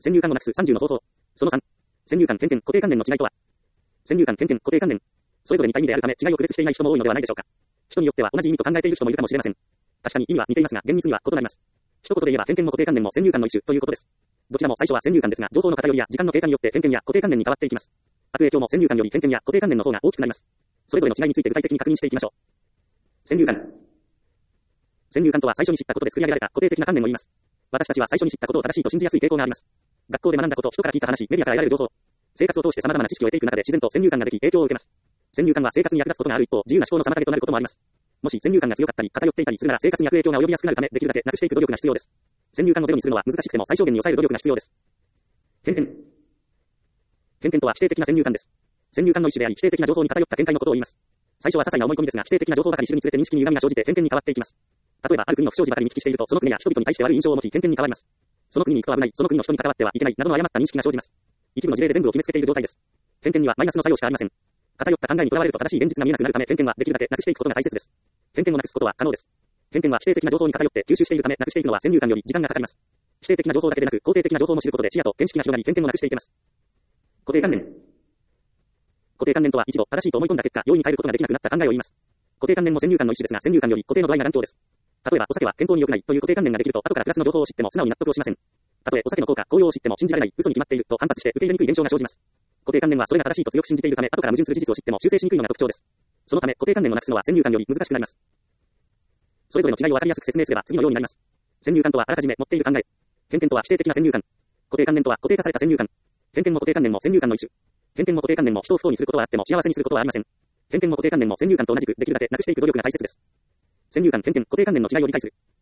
先入観をなくす30の方法。その3。先入観偏見固定観念の違いとは。先入観偏見固定観念。それぞれ似た意味であるため違いを区別していない人も多いのではないでしょうか。人によっては同じ意味と考えている人もいるかもしれません。確かに意味は似ていますが厳密には異なります。一言で言えば偏見も固定観念も先入観の一種ということです。どちらも最初は先入観ですが、情報の偏りや時間の経過によって偏見や固定観念に変わっていきます。悪影響も先入観より偏見や固定観念の方が大きくなります。それぞれの違いについて具体的に確認していきましょう。先入観。先入観とは最初に知ったことで作り上げられた固定的な観念を言います。私たちは最初に知ったことを正しいと信じやすい傾向があります。学校で学んだこと、人から聞いた話、メディアから得られる情報、生活を通して様々な知識を得ていく中で自然と先入観ができ影響を受けます。先入観は生活に役立つことがある一方、自由な思考の妨げとなることもあります。もし先入観が強かったり偏っていたりするなら生活に悪影響が及びやすくなるためできるだけなくしていく努力が必要です。先入観をゼロにするのは難しくても最小限に抑える努力が必要です。偏見。偏見とは否定的な先入観です。先入観の一種であり否定的な情報に偏った見解のことを言います。最初は些細な思い込みですが否定的な情報ばかり知るにつれて認識に歪みが生じて偏見に変わっていきます。例えばある国の不祥事ばかり見聞きしているとその国や人々に対して悪い印象を持ち偏見に変わります。その国に行くと危ない、その国の人に関わってはいけないなどの誤った認識が生じます。一部の事例で全部を決めつけている状態です。偏見にはマイナスの作用しかありません。偏った考えにとらわれると正しい現実が見えなくなるため偏見はできるだけなくしていくことが大切です。偏見をなくすことは可能です。偏見は否定的な情報に偏って吸収しているためなくしていくのは先入観より時間がかかります。否定的な情報だけでなく肯定的な情報も知ることで視野と見識が広がり偏見をなくしていけます。固定観念。固定観念とは一度正しいと思い込んだ結果容易に変えることができなくなった考えを言います。固定観念も先入観の一種ですが先入観より固定の度合いが難聴です。例えばお酒は健康に良くないという固定観念ができると後からプラスの情報を知っても素直に納得をしません。たとえお酒の効果、効用を知っても信じられない、嘘に決まっていると反発して受け入れにくい現象が生じます。固定観念はそれが正しいと強く信じているため後から矛盾する事実を知っても修正しにくいのが特徴です。そのため固定観念をなくすのは先入観より難しくなります。それぞれの違いを分かりやすく説明すれば次のようになります。先入観とはあらかじめ持っている考え。偏見とは否定的な先入観。固定観念とは固定化された先入観。偏見も固定観念も先入観の一種。偏見も固定観念も人を不幸にすることはあっても幸せにすることはありません。偏見も固定観念も先入観と同じくできるだけなくしていく努力が大切です。先入観、偏見、固定観念の違いを理解する。